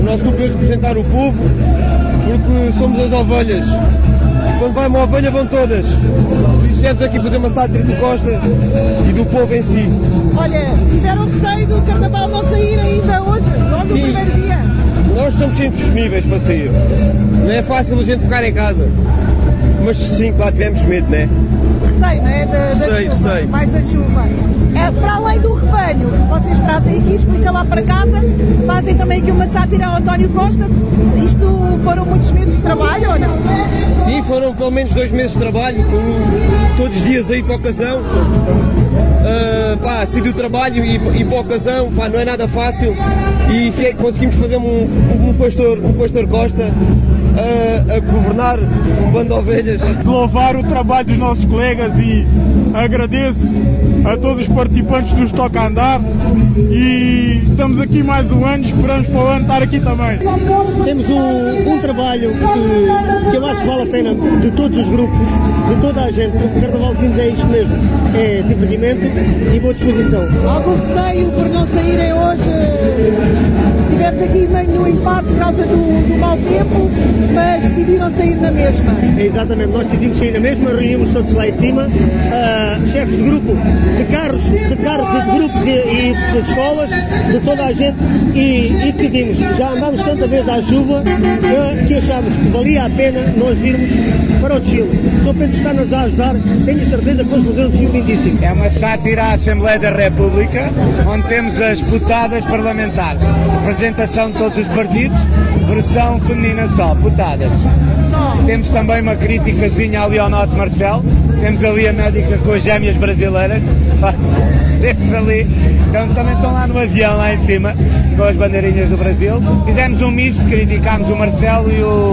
nosso clube veio representar o povo, porque somos as ovelhas. Quando vai uma ovelha vão todas. Por isso viemos aqui fazer uma sátira do Costa e do povo em si. Olha, tiveram receio do Carnaval não sair ainda hoje, logo no primeiro dia? Nós estamos sempre disponíveis para sair. Não é fácil a gente ficar em casa. Mas sim, claro, tivemos medo, não é? Receio, não é? Receio. Mais da chuva. Para além do rebanho, vocês trazem aqui, explica lá para casa, fazem também aqui uma sátira ao António Costa. Isto foram muitos meses de trabalho ou não? Sim, foram pelo menos 2 meses de trabalho, todos os dias aí para o Casão. Sair do trabalho e para o Casão, não é nada fácil. E conseguimos fazer um pastor Costa a governar um bando de ovelhas. De louvar o trabalho dos nossos colegas e agradeço a todos os participantes do Toca a Andar e estamos aqui mais um ano, esperamos para o ano estar aqui também. Temos um trabalho que eu acho que vale a pena de todos os grupos, de toda a gente, porque o Carnaval de Sines é isto mesmo, é divertimento e boa disposição. Algum receio por não saírem hoje? Tivemos aqui meio no impasse por causa do mau tempo, mas decidiram sair na mesma. Exatamente, nós decidimos sair na mesma, reunimos todos lá em cima, chefes de grupo, de carros de grupos e de escolas, de toda a gente, e decidimos, já andámos tanta vez à chuva, que achámos que valia a pena nós virmos para o desfile. O São Pedro está-nos a ajudar, tenho certeza que vamos fazer um desfile lindíssimo. É uma sátira à Assembleia da República, onde temos as putadas parlamentares. Representação de todos os partidos, versão feminina só, putadas. Temos também uma criticazinha ali ao nosso Marcelo, temos ali a médica com as gêmeas brasileiras, temos ali, então, também estão lá no avião lá em cima, com as bandeirinhas do Brasil. Fizemos um misto, criticámos o Marcelo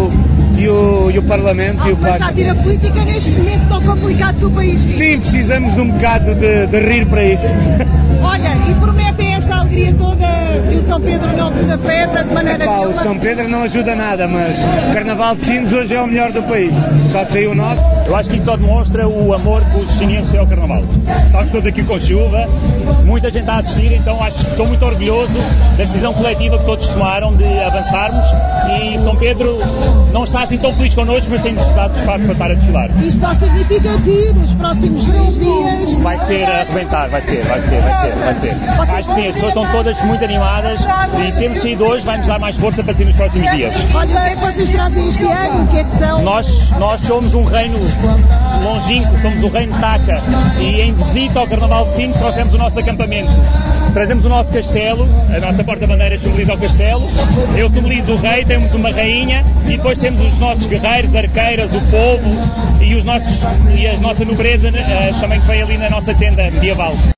e o Parlamento e o Costa. A sátira política neste momento tão complicado do país. Sim, precisamos de um bocado de rir para isto. Olha, e prometem esta alegria toda que o São Pedro não vos afeta de maneira nenhuma? O São Pedro não ajuda nada, mas o Carnaval de Sines hoje é o melhor do país. Só saiu o nosso. Eu acho que isso só demonstra o amor que os sinenses é ao Carnaval. Estamos todos aqui com chuva, muita gente a assistir, então acho que estou muito orgulhoso da decisão coletiva que todos tomaram de avançarmos, e São Pedro não está assim tão feliz connosco, mas tem-nos dado espaço para estar a desfilar. Isto só significa que nos próximos 3 dias... Vai ser a arrebentar, vai ser. Acho que sim, as pessoas estão todas muito animadas e temos saído hoje, vai-nos dar mais força para sair nos próximos dias. Olha, o que é que vocês trazem este ano? O que é que são? Nós somos um reino longínquo, somos o reino Taca, e em visita ao Carnaval de Sines trouxemos o nosso acampamento. Trazemos o nosso castelo, a nossa porta-bandeira simboliza o castelo, eu simbolizo o rei, temos uma rainha, e depois temos os nossos guerreiros, arqueiras, o povo e a nossa nobreza também que vem ali na nossa tenda medieval.